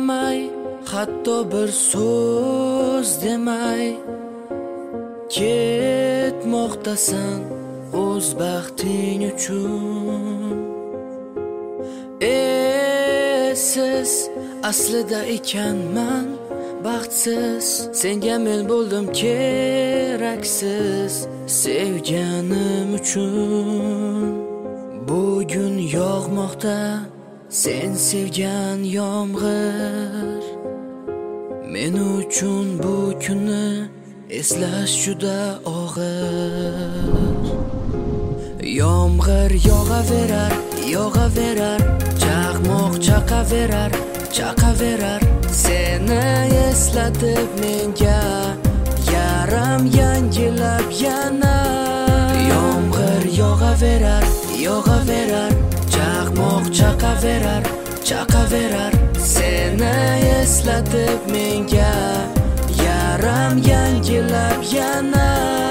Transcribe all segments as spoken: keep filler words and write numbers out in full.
demay, hatto bir so'z demay ketmoqdasan o'z baxting uchun. Esiz aslida ekanman baxtsiz, senga men bo'ldim keraksiz sevganim uchun. Bugun yog'moqda sen sevgan yomg'ir, men uchun bu kunni eslash juda og'ir. Yomg'ir yog'averar, yog'averar, chaqmoq chaqaverar, chaqaverar, seni eslatib menga yaram yangilab yana. Yomg'ir yog'averar, yog'averar, chaqmoq chaqaverar, chaqaverar, seni eslatib menga yaram yangilab yana.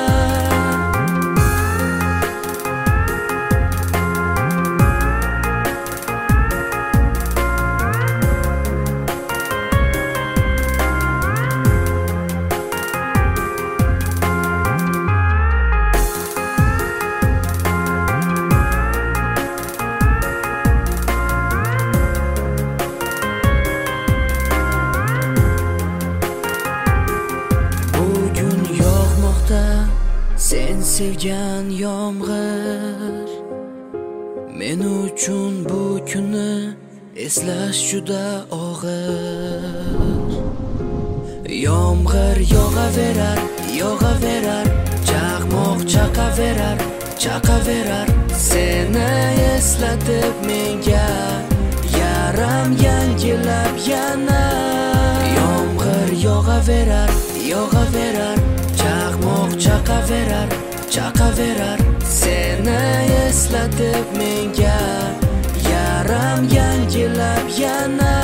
Sen sevgan yomg'ir, men uchun bu kunni eslash juda og'ir. Yomg'ir yog'averar, yog'averar, chaqmoq chaqaverar, chaqaverar, seni eslatib menga yaram yangilab yana. Yomg'ir yog'averar, yog'averar, chaqmoq chaqaverar, chaqaverar, seni eslatib menga yaram yangilab yana.